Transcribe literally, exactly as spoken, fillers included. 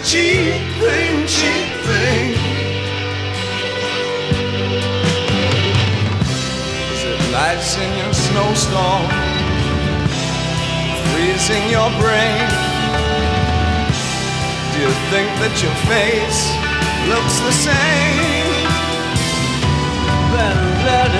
cheap thing, cheap thing. Is it lights in your snowstorm, freezing your brain? Do you think that your face looks the same? Then let it